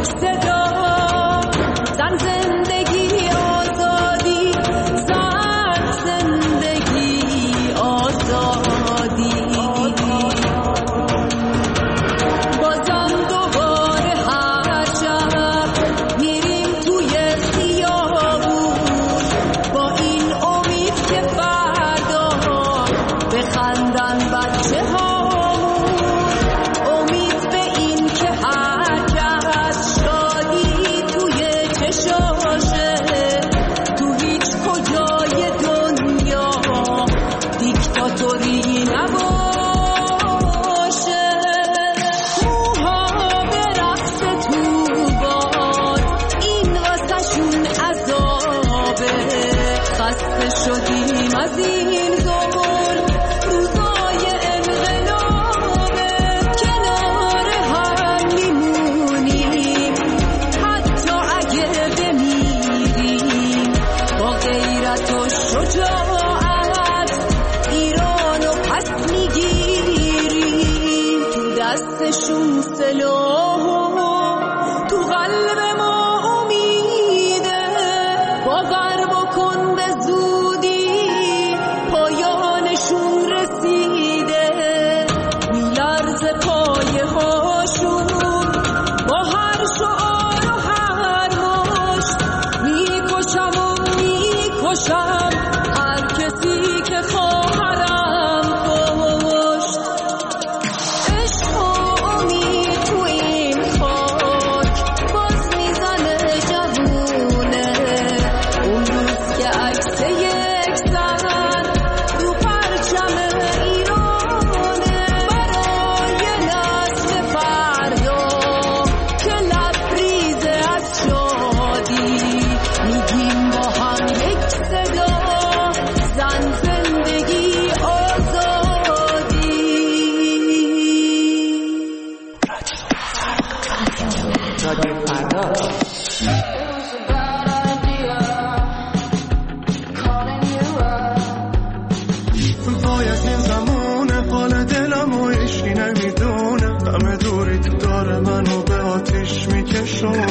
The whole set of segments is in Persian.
یک صدا، زن زندگی آزادی، زن زندگی آزادی. بازم دوباره هر شب میریم توی خیابون با این امید که فردا بخندن بچه هامون، امید به این که هر کس شادی توی چشاشه، تو هیچ کجای دنیا دیکتاتوری نباشه. موها به رقص تو باد، این واسه شون عذابه، خسته شدیم از این زور، روزای انقلابه. کنار هم میمونیم حتی اگه بمیریم، با غیرت و شجاعت ایرانو پس میگیریم. تو دستشون سلاح و تو قلب ما امیده، باور بکن به زودی پایانشون رسیده. میلرزه پایه هاشون با هر شعار و هر مشت، میکشم و میکشم هر کسی که خواهرم کشت. عشق و امید تو این خاک باز میزنه جوونه، اون روز که عکس یک زن تو پرچم ایرانه، برای نسل فردا که لبریزه از شادی، میگیم با هم یک صدا، زن زندگی آزادی. رادیو فردا. وای از این زمونه، حال دلم و هیچکی نمیدونه، همه دوری تو داره منو به آتیش میکشونه.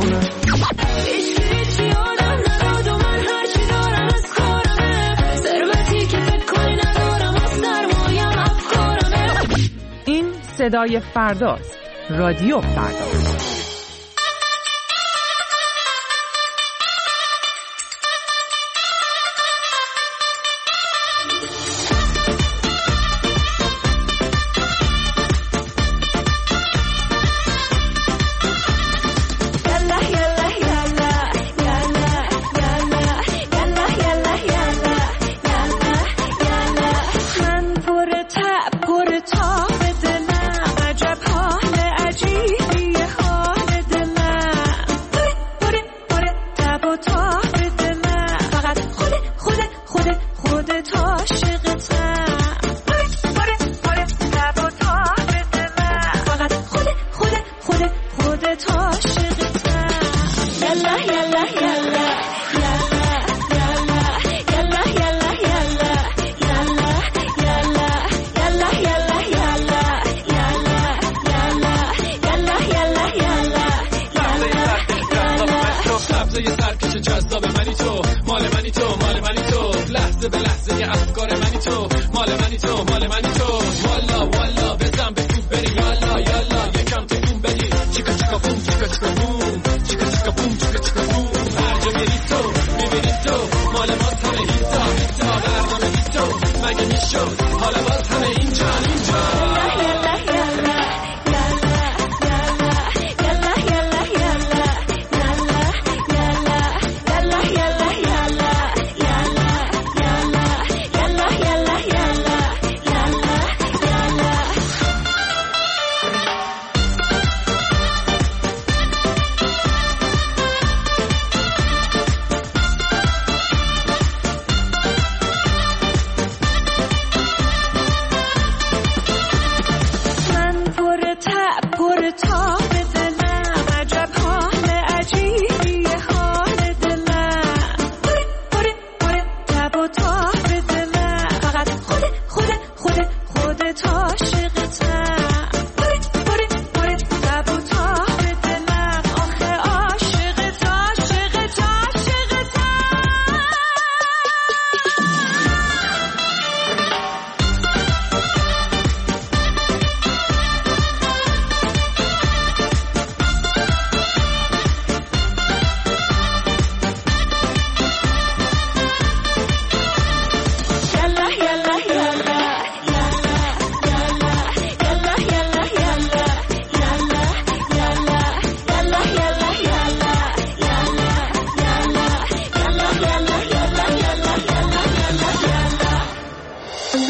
هیچ یادم نداد و من هرچی دارم از کارمه، ثروتی که فکر کنی ندارم از سرمایم افکارمه. این صدای فرداست. رادیو فردا. من پر تاب به دلم، عجب حال عجیبیه ها.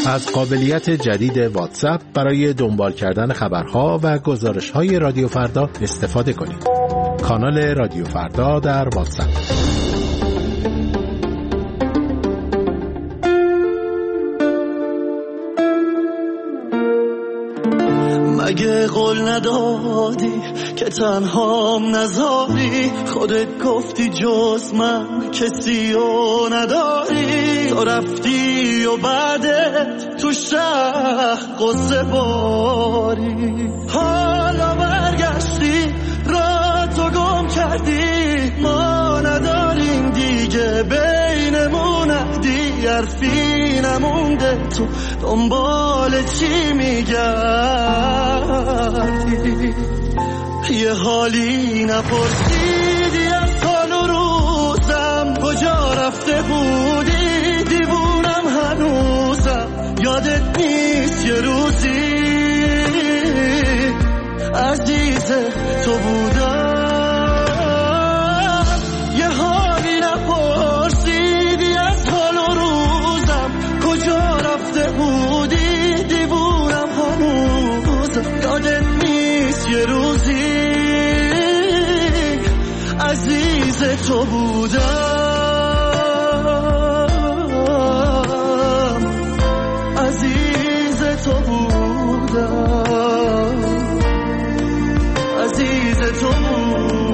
از قابلیت جدید واتساپ برای دنبال کردن خبرها و گزارش‌های رادیو فردا استفاده کنید. کانال رادیو فردا در واتساپ. مگه قول ندادی که تنهام نذاری؟ خودت گفتی جز من کسی رو نداری. تو رفتی و بعدت تو شهر قصه باری. حالا برگشتی را تو گم کردی. ما نداریم دیگه بینمون عهدی. حرفی نمونده تو دنبال چی میگردی؟ یه حالی نپرسیدی از حال و روزم. کجا رفته بودی؟ دیوونم هنوزم. یادت نیست یه روزی عزیز تو بودم. یه حالی نپرسیدی از حال و روزم. کجا رفته بودی؟ دیوونم هنوزم. یادت نیست یه روزی عزیز تو بودم. عزیز تو بودم. عزیز تو بودم.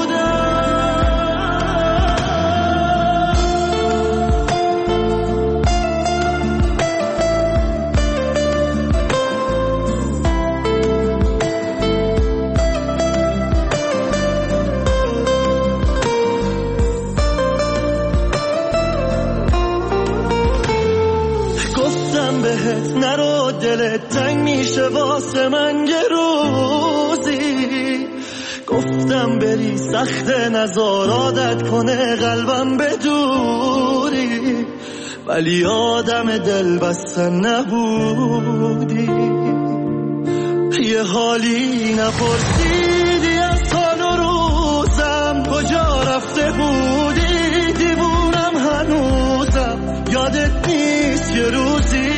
بهت نرو دلت تنگ میشه واسه من یه روزی. گفتم بری سخت نزار عادت کنه قلبم بدوری. ولی آدم دل بستن نبودی. یه حالی نپرسیدی از حال و روزم. کجا رفته بودی؟ دیوونم هنوزم. یادت نیست یه روزی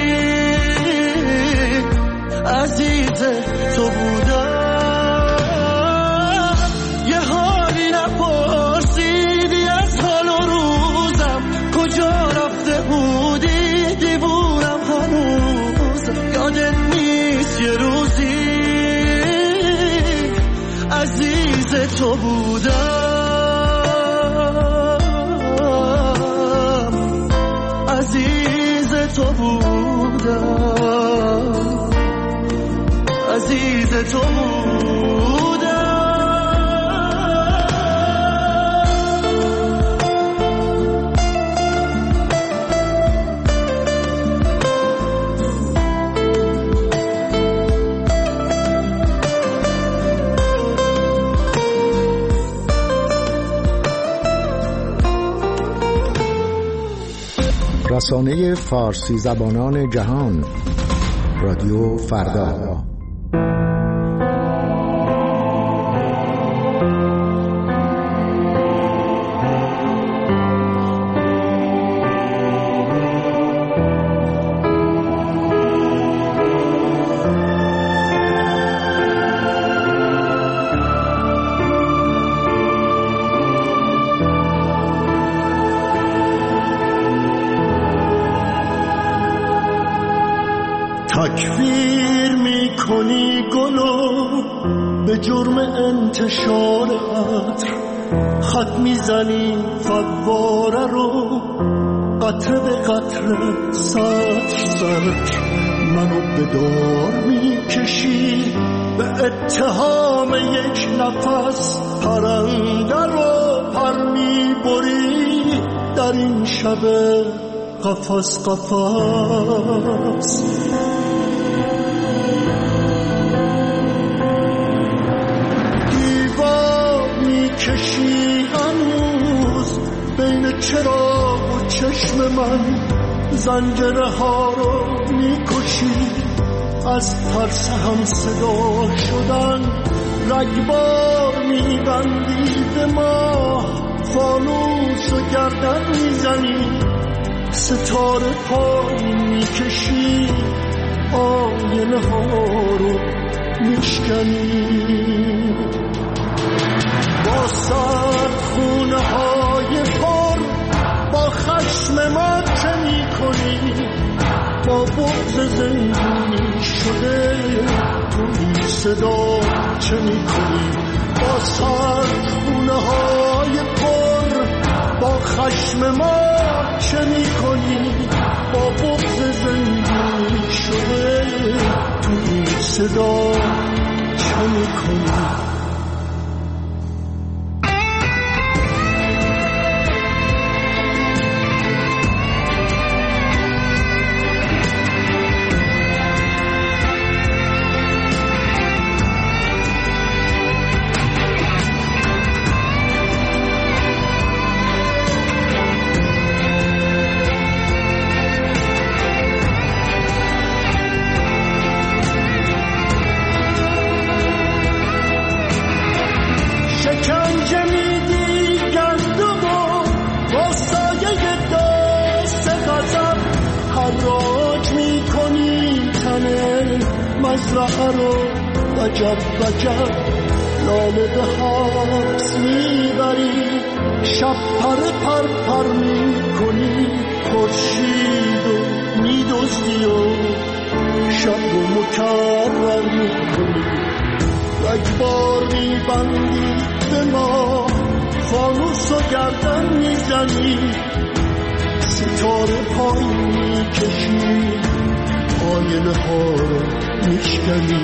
عزیز تو بودم. یه حالی نپرسیدی از حال و روزم. کجا رفته بودی؟ دیوونم هنوزم. یادت نیست یه روزی عزیز تو بودم. عزیز تو بودم. عزیز تو بودم. رسانه فارسی زبانان جهان رادیو فردا. تکفیر میکنی گلو به جرم انتشار عطر. خط میزنی فواره رو قطره به قطره سطر سطر. منو به دار میکشی به اتهام یک نفس. پرنده رو پر میبری در این شب قفس قفس. کشی هنوز بین چراغ و چشم من. زنجره ها رو میکشی از ترس هم صدا شدن. رگبار میبندی به ما فانوس و گردن میزنی. ستاره پای میکشی آینه ها رو میشکنی با سرد خونه های پر با خشم ما چه میکنی با بغض زندونی شده تو این صدا چه میکنی با سرد خونه های پر با خشم ما چه میکنی با بغض زندونی شده تو این صدا چه میکنی مزرعه رو وجب وجب لاله به حبس میبری شب پر پر میکنی خورشید و میدزدی و شب رو مکرر میکنی رگبار میبندی به ما فانوس و گردن میزنی ستاره پای میکشی آینه ها رو میشکنی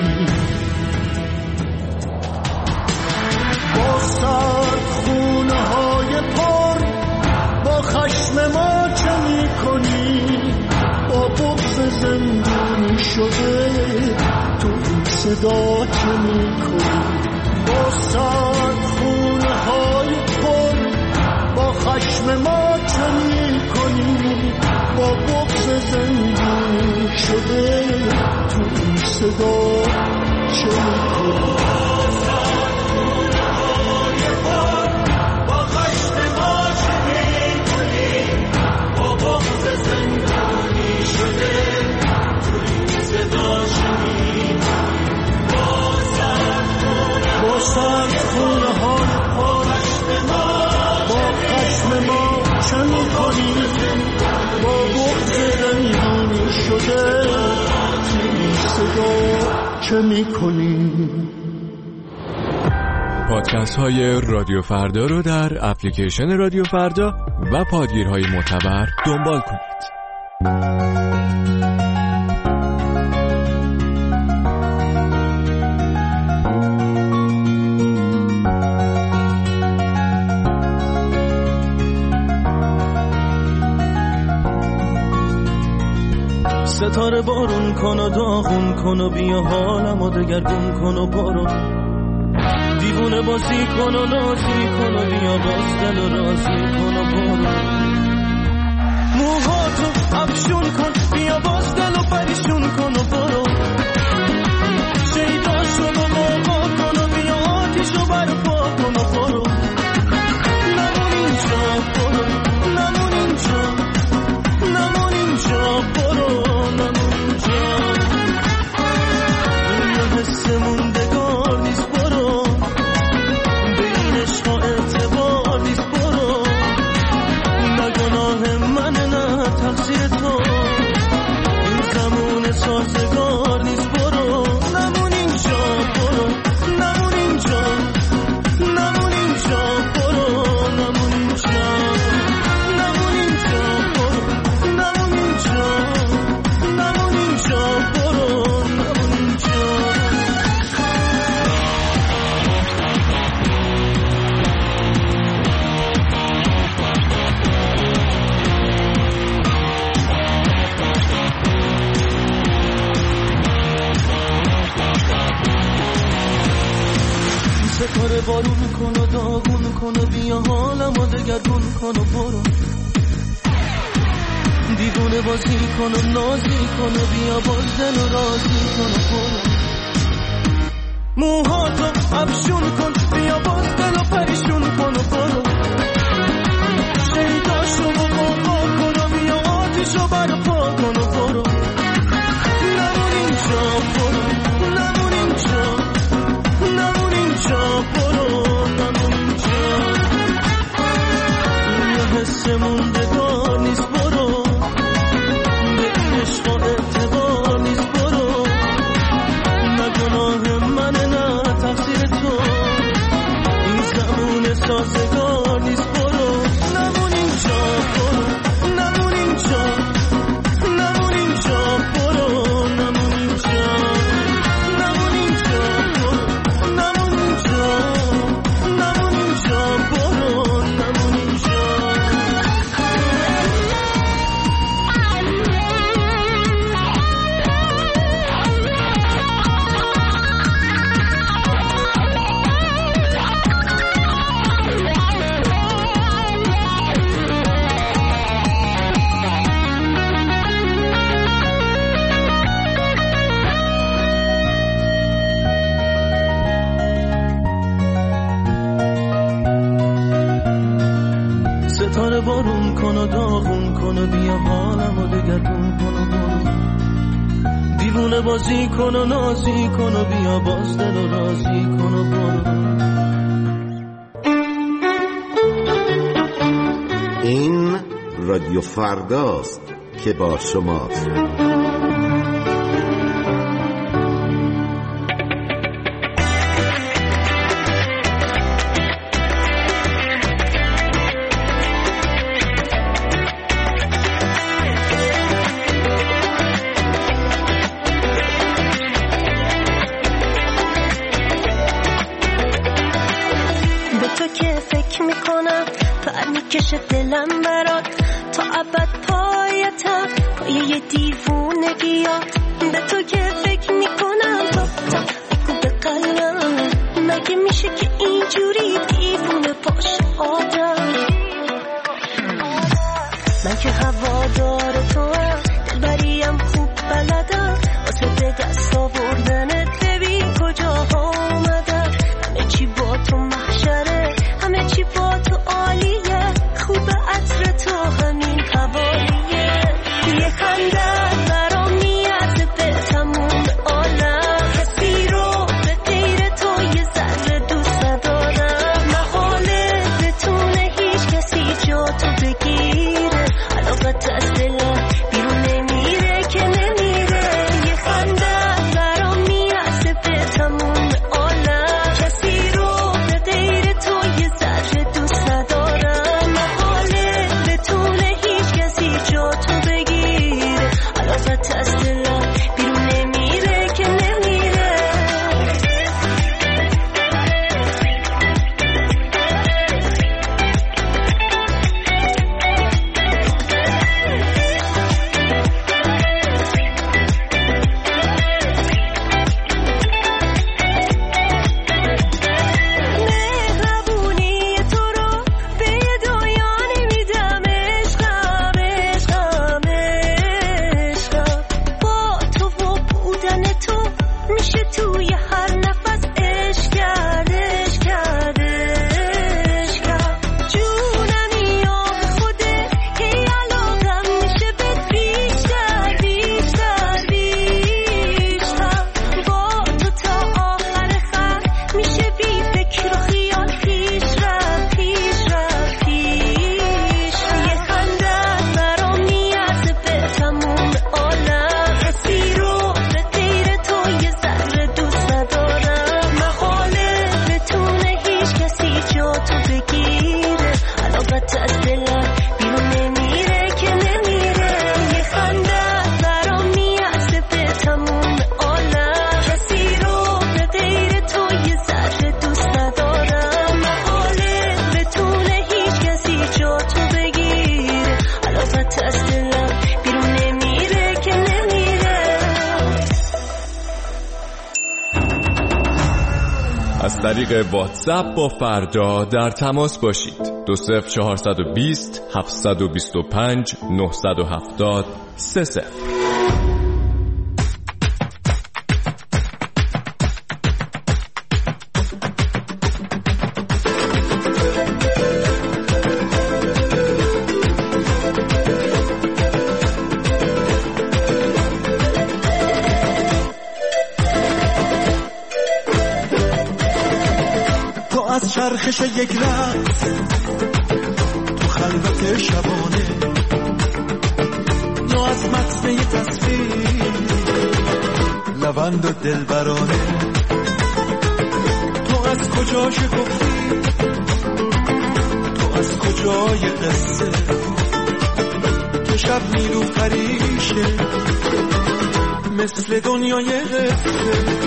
با سرد خونه های پر با خشم ما چه میکنی با بغض زندونی شده تو این صدا چه میکنی با سرد خونه های پر با خشم ما چه میکنی با بغض زندونی شده تو این صدا چه میکنی با خشم ما چه میکنی با بغض زندونی شده تو این صدا چه میکنی با سرد خونه های با خشم ما چه میکنی با بغض زندونی شده تو این صدا چه میکنی پادکست های رادیو فردا رو در اپلیکیشن رادیو فردا و پادگیرهای معتبر دنبال کنید. ستاره بارون کن و داغون کن و بیا حالمو دگرگون کن و برو دیوونه بازی کن و نازی کن و بیا باز دل و رازی کن و برو موهاتو افشون کن بیا باز دل و پریشون کن و برو شیداشو با بابا کن و بیا آتیشو برپا کن و برو نمون اینجا برو نمون اینجا نمون اینجا برو نمون اینجا این حس موندگار نیست برو به این عشقا اعتبار نیست برو نه گناه من نه تقصیر تو این زمان سازگار نیست برو نمون اینجا برو نمون اینجا نمون اینجا برو نمون اینجا نمون اینجا برو نمون اینجا نمون اینجا برو نمون اینجا ستاره بارون کن و داغون کن و بیا حالمو دگرگون کن و برو دیوونه بازی کن و نازی کن و بیا باز دل و رازی کن و برو موهاتو افشون کن بیا باز دل و پریشون کن و برو شیداشو با بابا کن و بیا شاخه بازی کن و نازی کن و بیا باز دل و رازی کن و برو. این رادیو فرداست که با شماست. دلم برات تا ابد پایتم پایه یه دیوونگیات به تو که فکر میکنم تا بگو به قلبم مگه میشه که اینجوری دیوونه باشه آدم من که هوادار تو هم دلبریم خوب بلدم واسه به دست آوردنت ببین کجاها اومدم همه چی با تو محشره همه چی با تو عالیه خوب عطر تو همین قوالیه یه خندت برام میاد به تموم عالم کسی رو به غیر تو یه ذره دوست ندارم محاله بتونه هیچ کسی جا تو بگیره علاقت از دلم بیرون نمیره که نمیره یه خندت برام میاد به تموم عالم کسی رو به غیر تو یه ذره دوست ندارم از طریق واتساپ با فردا در تماس باشید. 20420 725 970 30. از چرخش یک رقص تو خلوت شبانه یا از متن یه تصویر لبند و دلبرانه تو از کجا شکفتی تو از کجای قصه تو شب نیرو پریشه مثل دنیای قصه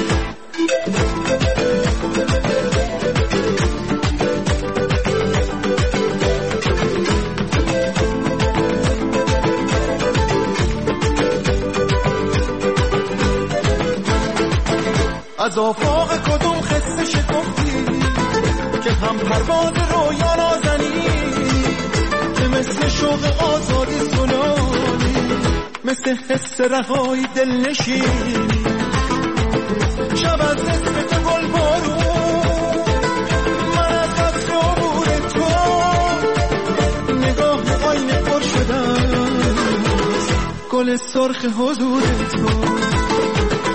از آفاق کدوم خسته شکفتی که هم پرواز رویا نازنی که مثل شوق آزادی سنانی مثل حس رهایی دل نشینی شب از اسم تو گل بارون من از قصر عبور تو نگاه آینه پر شدم گل سرخ حضور تو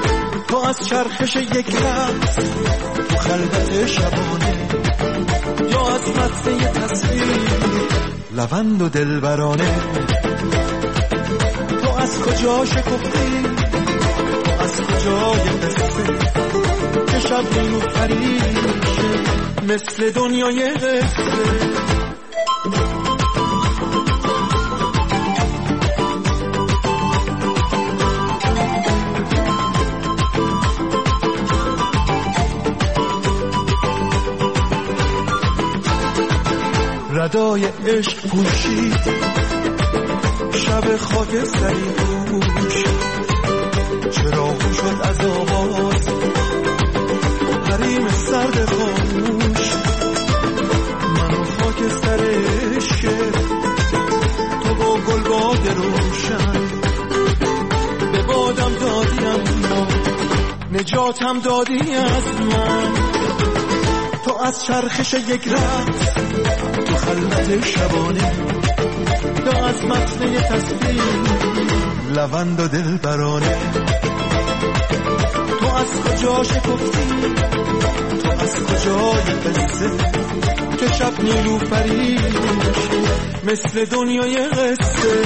تو از چرخش یک رقص تو خلوت شبانه یا از متن یه تصویر لوند و دلبرانه تو از کجا شکفتی تو از کجای قصه که شب نیمو فریشه مثل دنیای قصه ردای عشق پوشید شب خاکستری دوش چراغ شد از آواز حریم سرد خاموش من و خاکستر عشق تو با گلباد روشن به بادم دادی اما نجاتم دادی از من تو از چرخش یک رقص تو خلوت شبانه یا از متن یه تصویر لوند و دلبرانه تو از کجا شکفتی تو از کجای قصه که شب نیلوفری مثل دنیای قصه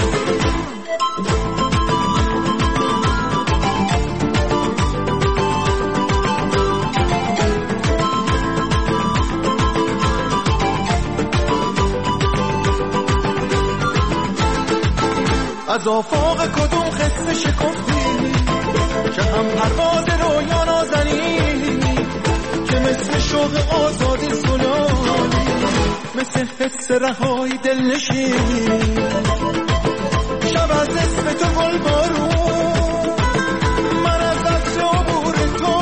از آفاق کدوم خسته شکفتی که هم پرواز رویا نازنی که مثل شوق آزادی سلانی مثل حس رهایی دل نشین شب از اسم تو گل بارون من از عطر عبور تو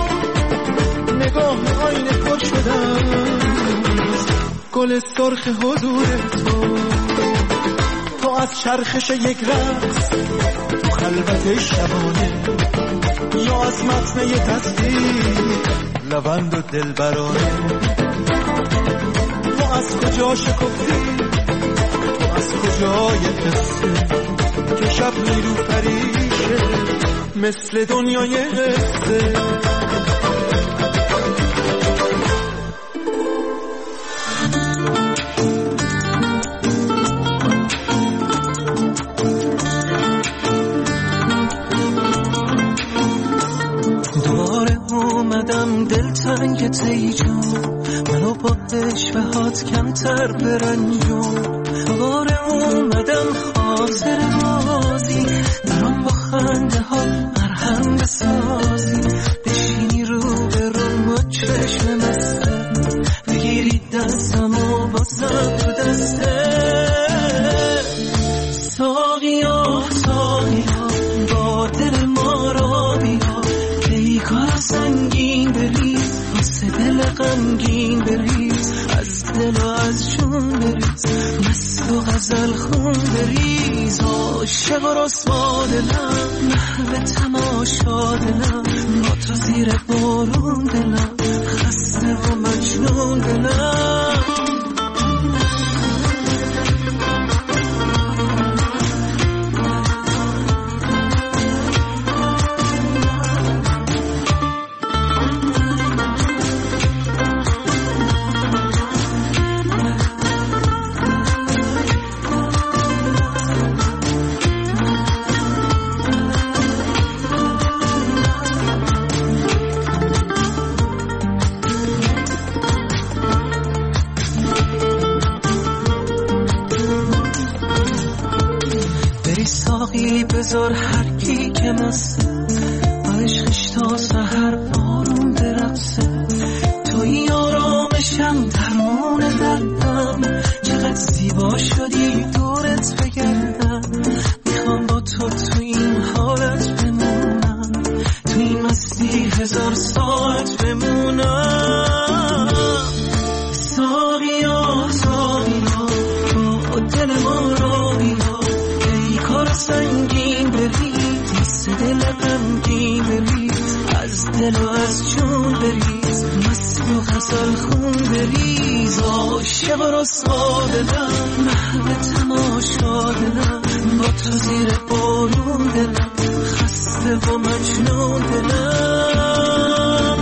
نگاه آینه پر شدم گل سرخ حضور تو از چرخش یک رقص تو خلوت شبانه یا از متن یه تصویر لوند و دلبرانه تو از کجا شکفتی تو از کجای قصه که شب نیرو فریشه مثل دنیای قصه دلتنگ تیجون منو با عشوهات کمتر برنجون دوباره اومدم خاطر بازی برام با خنده ها مرهم بسازی بشینی رو به روم و چشم مستم بگیری دستم و بازم تو دسته ساقیا ساقیا با دل ما را بیا ای کار سنگین بریز واسه دل غمگین بریز از دل و از جون بریز مست و غزل خون بریز عاشق و رسوا دلم محو تماشا دلم با تو زیر بارون دلم خسته و مجنون دلم بذار هر کی که مسته عشقش تا سحر آروم برقصه توی آرامشم درمون دردم چقدر زیبا شدی دورت بگردم میخوام با تو این حالت بمونم تو این مستی 1000 ساعت بمونم ساقیا ساقیا با دل ما را بیا ای کار سنگین بریز مثل دل غمگین بریز از دل و از جون بریز مست رو غزل خونده ریز عاشق و رسوا دلم محو تماشا دلم با تو زیر بارون دلم خسته و مجنون دلم.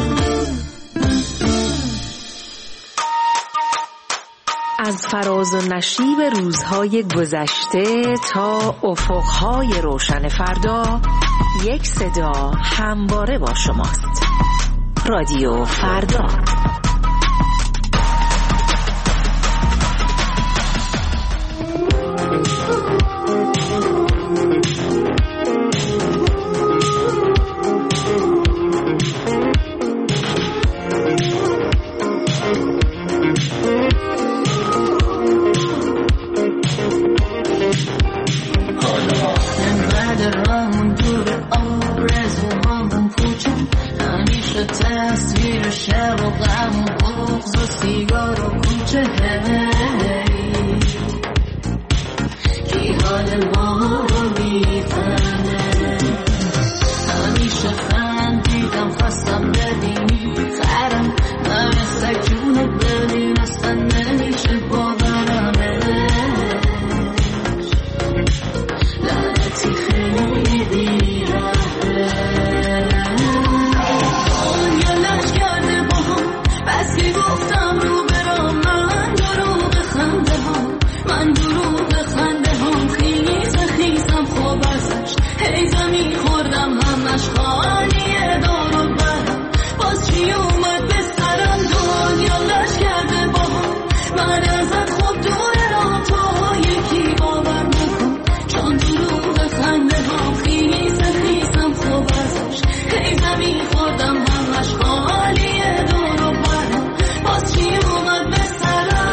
از فراز و نشیب روزهای گذشته تا افقهای روشن فردا، یک صدا همواره با شماست. رادیو فردا. تصویر شب و غم و بغض و سیگار و کوچه کی حال ما رو میفهمه. همیشه خندیدم خواستم ببینی خرم من سگ جونت ببین اصلا نمیشه باورمه. لعنتی خیلی دیره بس که گفتم رو برام من دروغ خنده هم خیز خیزم خوب ازش هی زمین خوردم همش خالیه دار و برم باز چی اومد به سرم دنیا لش کرده با هم من ازت خوب دورم تو یکی باور نکن چون دروغ خنده هم خیز خیزم خوب ازش هی زمین خوردم همش خالیه دار و برم باز چی اومد به سرم.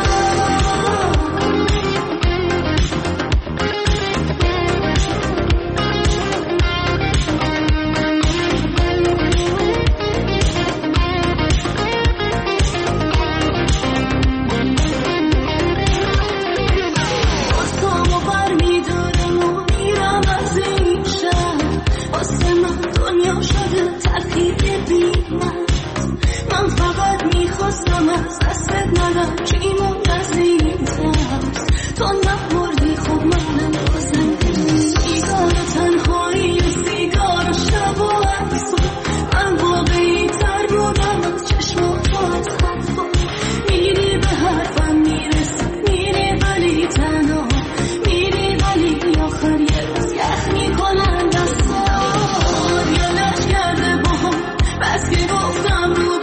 بازتامو بر میدارم و میرم از این شهر واسه من دنیا شده ترکیب بیمت. من فقط میخواستم از دستت ندم چی موند از این ترس تو نخوردی خب منم بازم سیگار تنهایی و سیگار شب و عکس من واقعی تر بودم از چشم تو از حرفا میری به حرفم میرسی میری ولی تنها میری ولی آخر یه روز یخ میکنن دستا یا لش کرده با هم بس که گفتم رو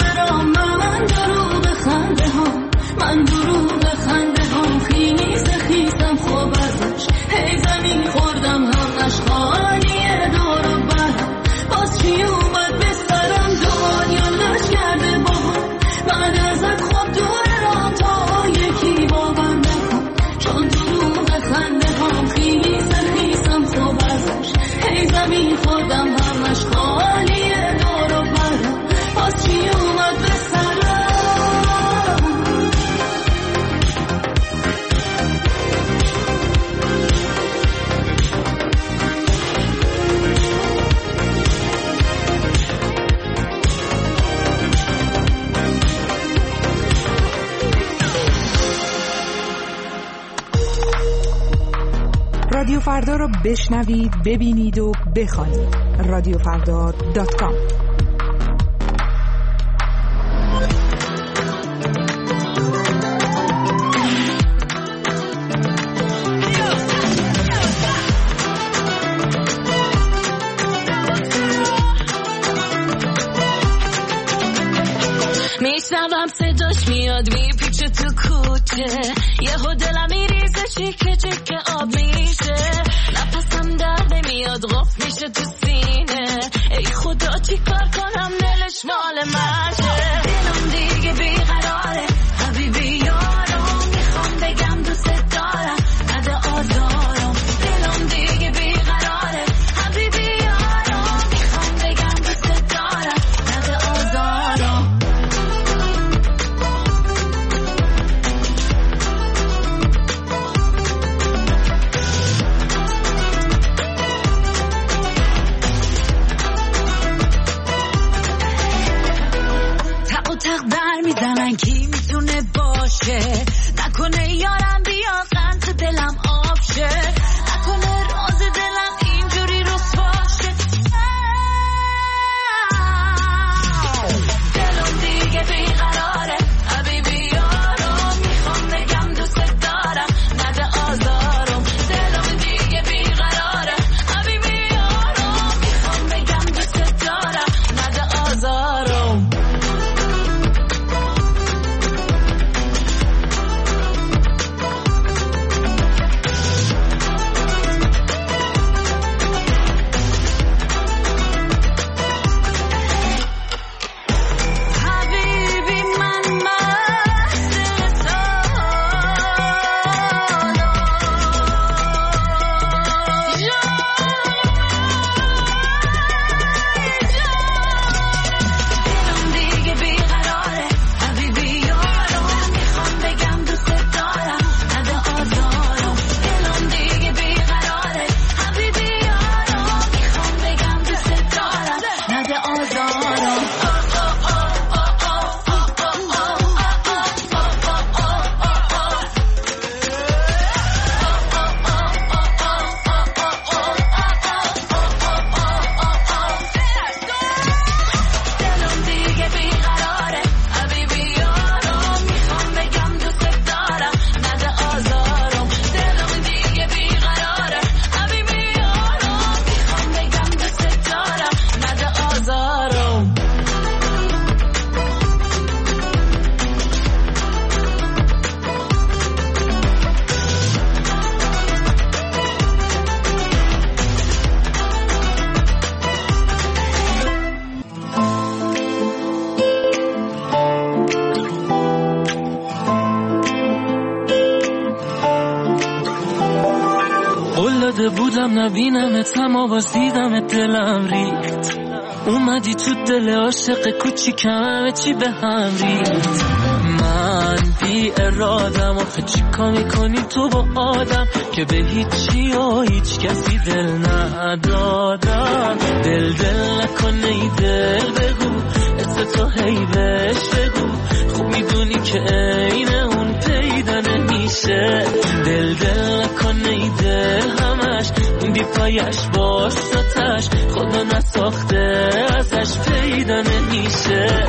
من دروغ خنده هم خیزم خوب ازش هی زمین خوردم همش خالیه دور و برم باز چی اومد به سرم دنیا لش کرده با هم من ازت خوب دورم تا یکی باور نکن چون دروغ خنده هم خیزم خوب ازش هی زمین خوردم همش خالیه دور و برم باز چی اومد به سرم. رادیو فردا رو بشنوید، ببینید و بخوانید. رادیوفردا.com. میشنوم صداش میاد میپیچه تو کوچه یهو دلم میریزه چیکه چیکه آب میشه نفسم در نمیاد غف میشه تو سینه ای خدا چی کار کنم دلش مال منه دلم دیگه بیقراره حبیبی یارم میخوام بگم دوست دارم نده آزارم دلم دیگه بیقراره حبیبی یارم میخوام بگم دوست دارم نده آزارم. مونده بودم نبینمت، اما باز دیدمت دلم ریخت. اومدی تو دل عاشق کوچیکم، همه چی به هم ریخت. من بی ارادم، آخه چیکار میکنی تو با آدم که به هیچی و هیچ کسی دل ندادم. دل نکنه ای دل بگو، اسم تو هی بهش بگو، خوب میدونی که عین اون پیدا نمیشه. دل نکنه ای دل همش اون بی پایش باش تاتش، خدا نساخته ازش پیدا نمیشه.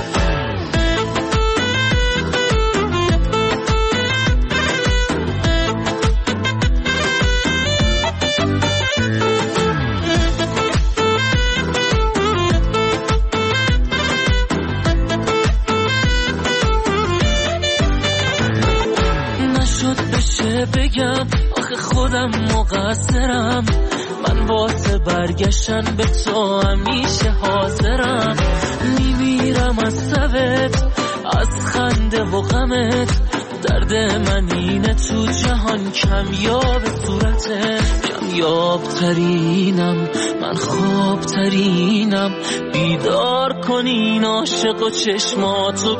بگم آخه خودم مقصرم، من واسه برگشتن به تو همیشه حاضرم. میمیرم از سوت، از خنده و غمت، درد من اینه تو جهان کمیاب صورته. کمیاب ترینم من، خواب ترینم، بیدار کنین عاشق و چشماتو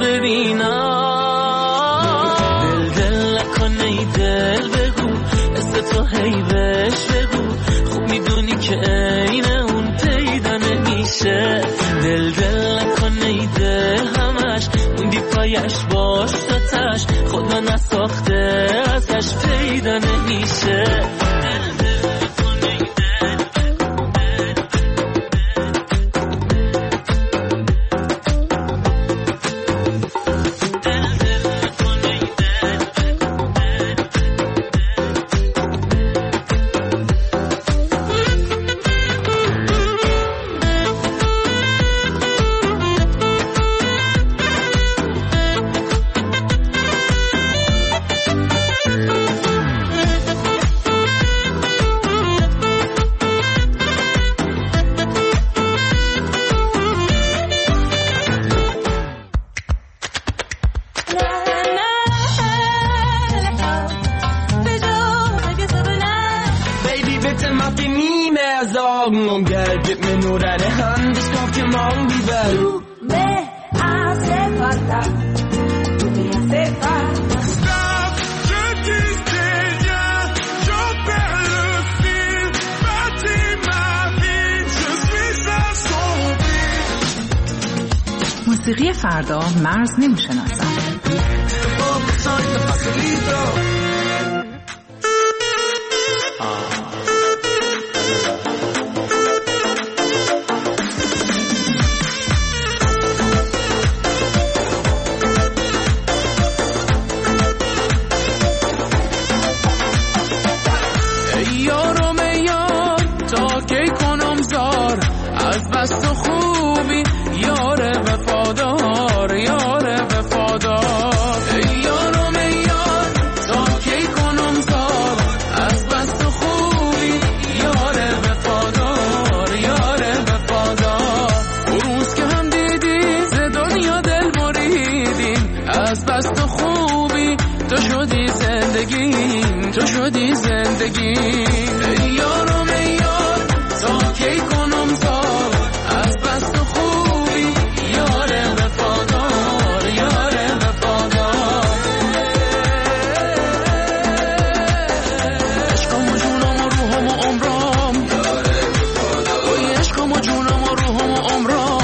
ببینم. دل نکنه ای دل بگو، اسم تو هی بهش بگو، خوب میدونی که عین اون پیدا نمیشه. دل نکنه ای دل همش اون بی پایش باش تاتش، خدا نساخته ازش پیدا نمیشه. موسیقی فردا مرز نمیشناسد. تو شدی زندگی. یارم یار تا کی کنم زار، از بس تو خوبی یار وفادار، یار وفادار. عشقم و جونم و روحم و عمرم، یار وفادار. اوی عشقم و جونم و روحم و عمرم،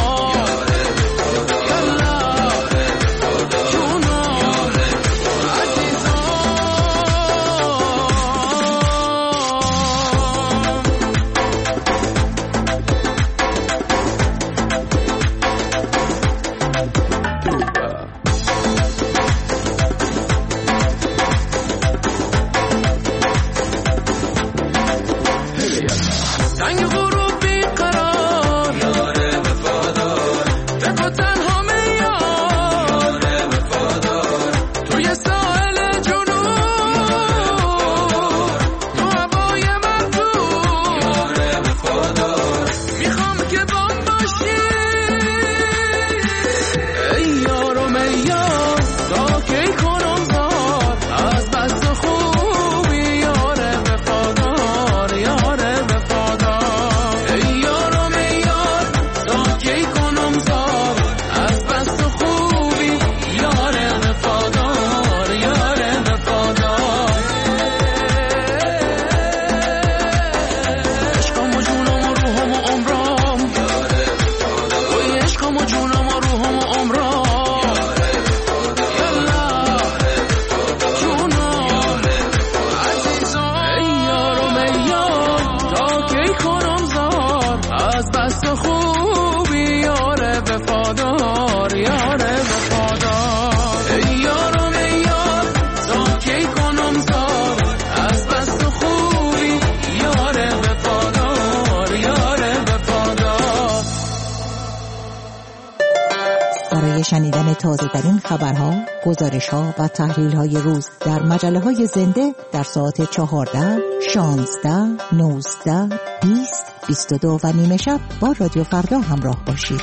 تازه‌ترین خبرها، گزارش‌ها و تحلیل‌های روز در مجله‌های زنده در ساعت 14, 16, 19, 20, 22 و نیمه شب با رادیو فردا همراه باشید.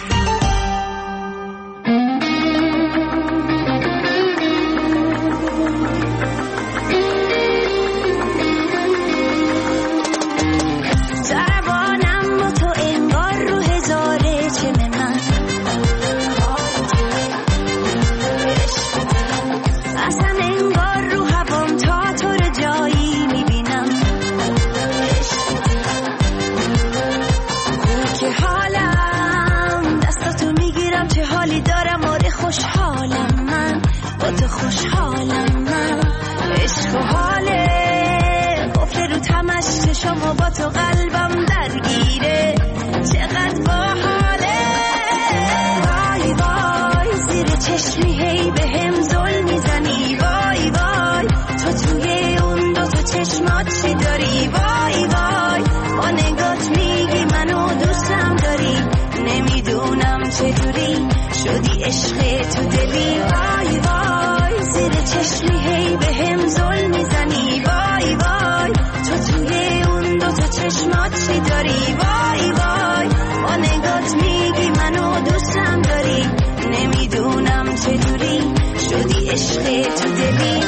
شما با تو قلبم درگیره، چقدر باحاله. وای وای زیر چشمی هی به هم ظلم میزنی، وای وای تو توی اون دو تا چشمات چی داری، وای وای با نگات میگی منو دوستم داری، نمیدونم چجوری شدی عشق تو دلی. وای وای زیر چشمی هی به هم ظلم میزنی، وای وای تو توی چشمات چی داری، وای وای با نگات میگی منو دوستم داری، نمیدونم چجوری شدی عشق تو دلی.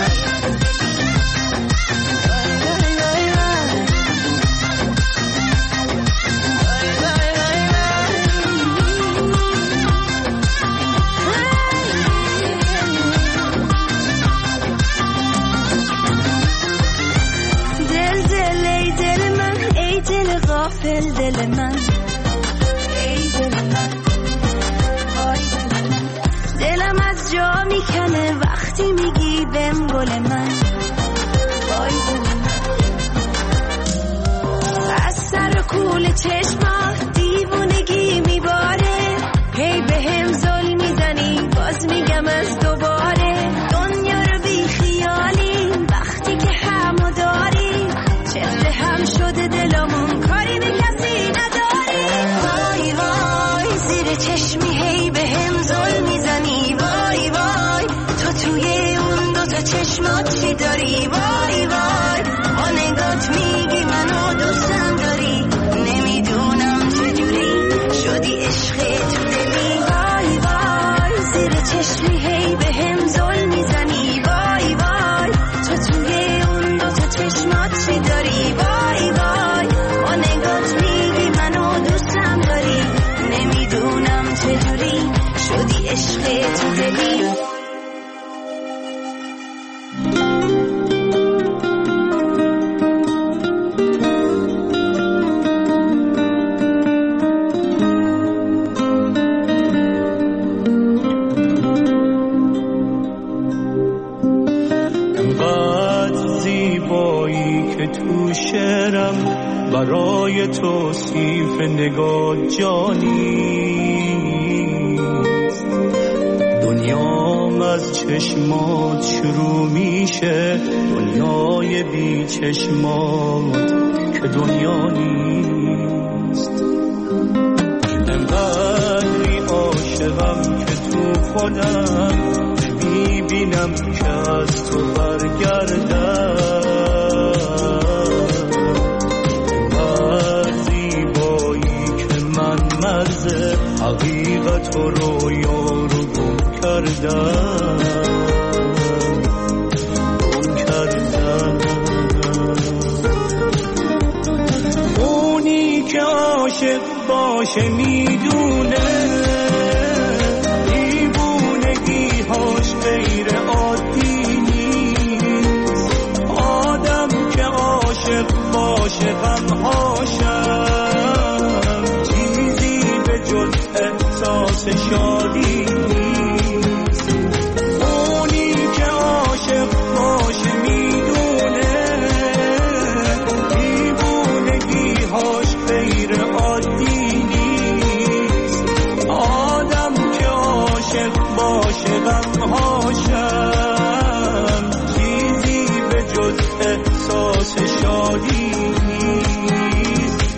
غافل دل من، ای دل من، آی دل من، دلم از جا میکنه وقتی میگی بهم گل من، آی دل من، از سر کول چشمات دیوونگی میباره، هی بهم ظلم میزنی باز میگم از دوباره، دنیا رو بی خیالی وقتی که همو داری، چهره هم شده دلمون کاری به کسی نداری. وای وای زیر چشمی هی به هم ظلم میزنی، وای وای تو توی اون دو تا چشمات چی داری، وای وای با نگات میگی منو دوستم داری، نمیدونم چجوری شدی عشق تو دلی. وای وای زیر چشمی هی به هم ظلم میزنی، وای وای تو توی اون دو تا چشمات چی داری، وای وای با نگات میگی منو دوستم داری، نمیدونم چجوری شدی عشق تو دلی. برای توصیف نگاه جانیست، دنیام از چشمات شروع میشه، دنیای بی چشمات که دنیا نیست. انقدری عاشقم که تو خودم میبینم که از تو برگردم، حقیقت و رویا رو گم کردم. اونی که عاشق باشه میدونه دیوونگی هاش غیر عادی نیست، آدم که عاشق باشه غمهاشم چیزی به جز احساس شادی نیست. اونی که عاشق باشه میدونه دیوونگی هاش غیر عادی نیست، آدم که عاشق باشه غمهاشم چیزی به جز احساس شادی نیست.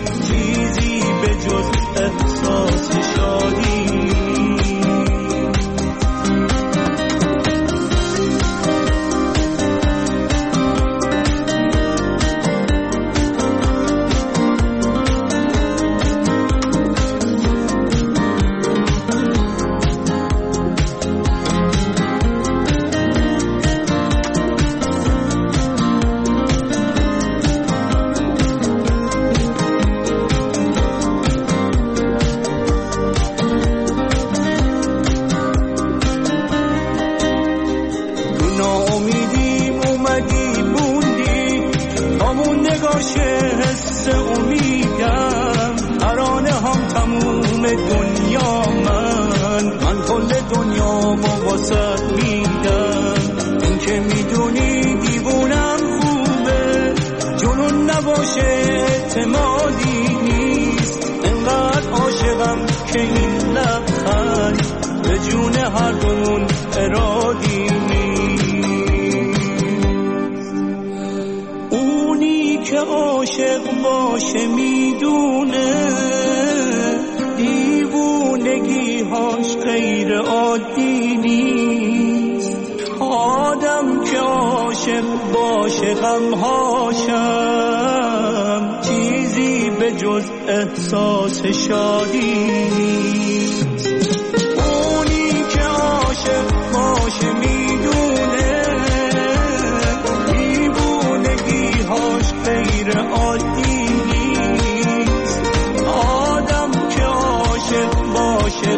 با موندگاش حس امیدم، ترانه هم تموم دنیا من کل دنیا با واسط میدم. این که میدونی دیوونم خوبه، جنون نباشه اعتمادی نیست، انقدر عاشقم که این لبخند به جون هر دومون ارادی نیست. اونی که عاشق باشه میدونه دیوونگی‌هاش غیر عادی نیست. آدم که عاشق باشه غم‌هاشم چیزی به جز احساس شادی نیست. اونی که عاشق باشه میدونه دیوونگی‌هاش غیر عادی نیست. آدم که عاشق باشه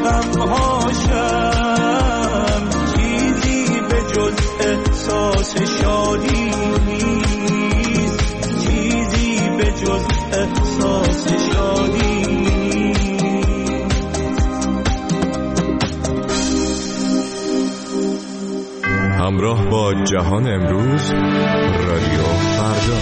غم‌هاشم چیزی به جز احساس شادی نیست، چیزی به جز احساس شادی نیست. همراه با جهان امروز، رادیو فردا.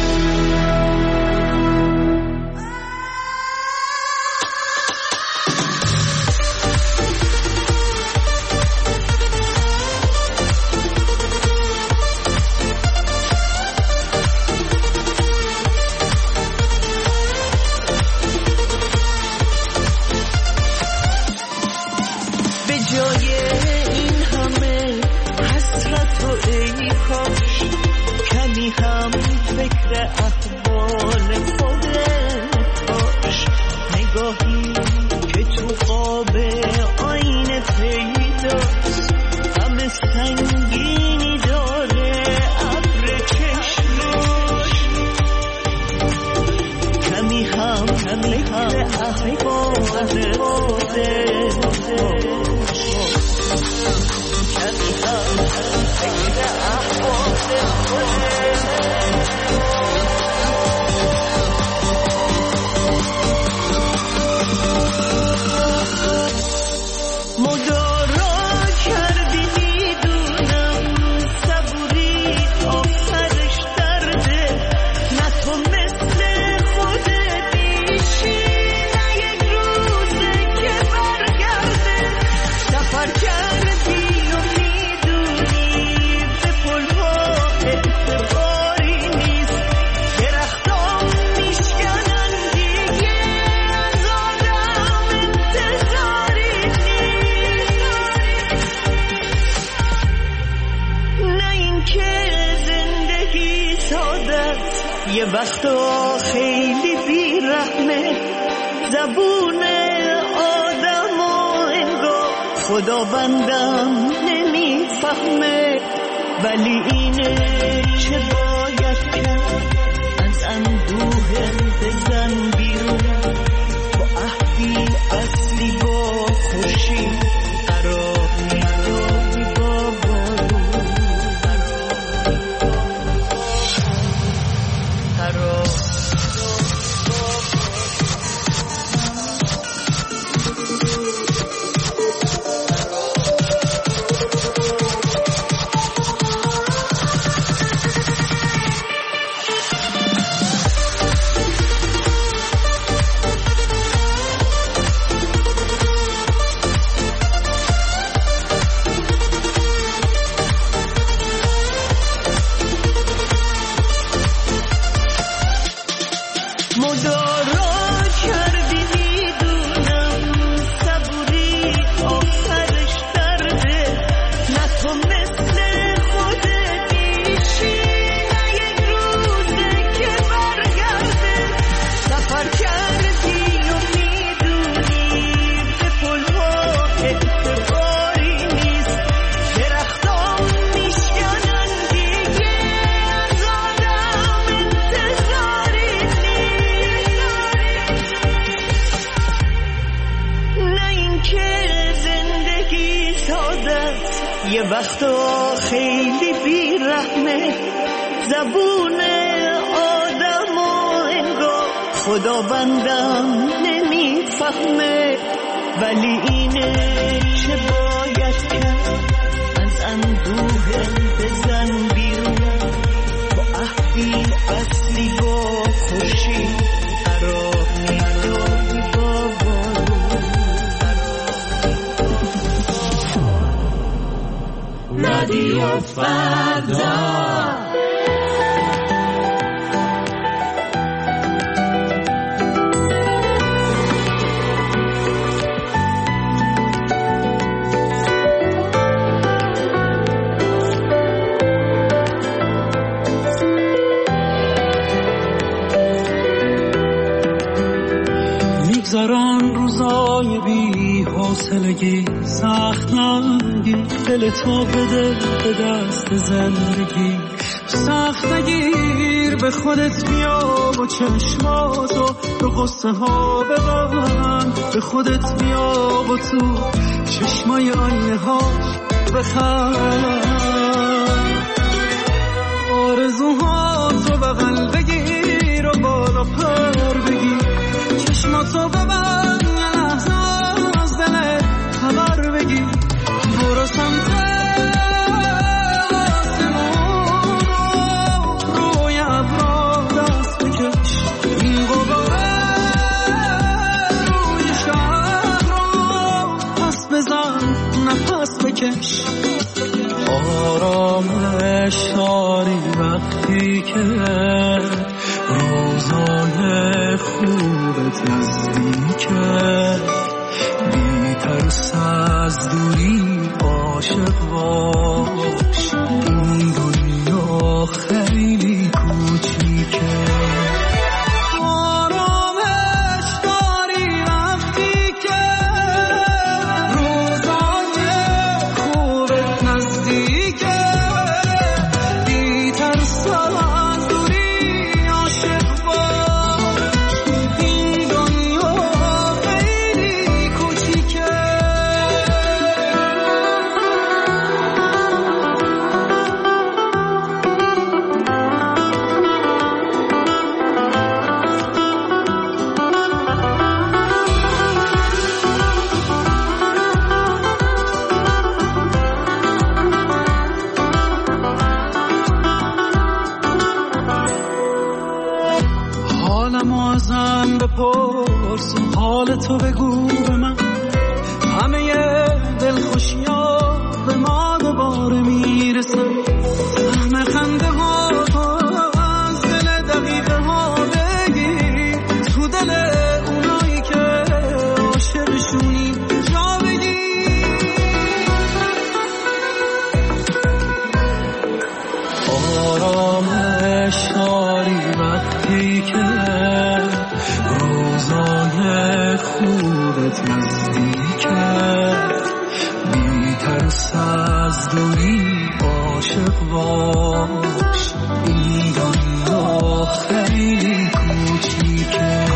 یه وقتا خیلی بیرحمه، زبون آدم و انگار خدا بندم نمیفهمه، ولی اینه چه باید کرد، از اندوه بزن بیرون، با عهدی اصلی با خورشید قرار نداری با بارون. یه وقتا خیلی بیرحمه، زبون خداوندم نمیفهمه، ولی اینه چه باید کرد. از اندوه بزن بیرون، با عهدی اصلی با خورشید قرار میداری با بارون. رادیو فردا. میگذران روزای بی حوصلگی، سخت نگیر دل تو بده به دست زندگی. سخت نگیر به خودت بیا و چشماتو به قصه ها ببند. به خودت بیا و تو چشمای آینه ها بخند. آرزوهاتو بغل بگیر و بالا پر بگیر. چشماتو ببند یه لحظه از دلت خبر بگیر. برو سمت آسمون روی ابرا دست بکش. این غباره روی شهر رو پس بزن نفس بکش. آرامش داری وقتی که روزای خوبت نزدیکه. بی ترس از دوری عاشق باش. این دنیا خیلی کوچیکه. آرامش داری وقتی که روزای خوبت نزدیکه. بی ترس از دوری عاشق باش. این دنیا خیلی کوچیکه. حالمو ازم بپرس و حالتو بگو به من. همه دلخوشی‌ها به ما دوباره میرسن. سهم خنده ها از دل دقیقه ها بگیر. تو دل اونایی که عاشقشونی جا بگیر. آرامش داری وقتی که روزای خوبت نزدیکه. بی ترس از دوری عاشق باش. این دنیا خیلی کوچیکه.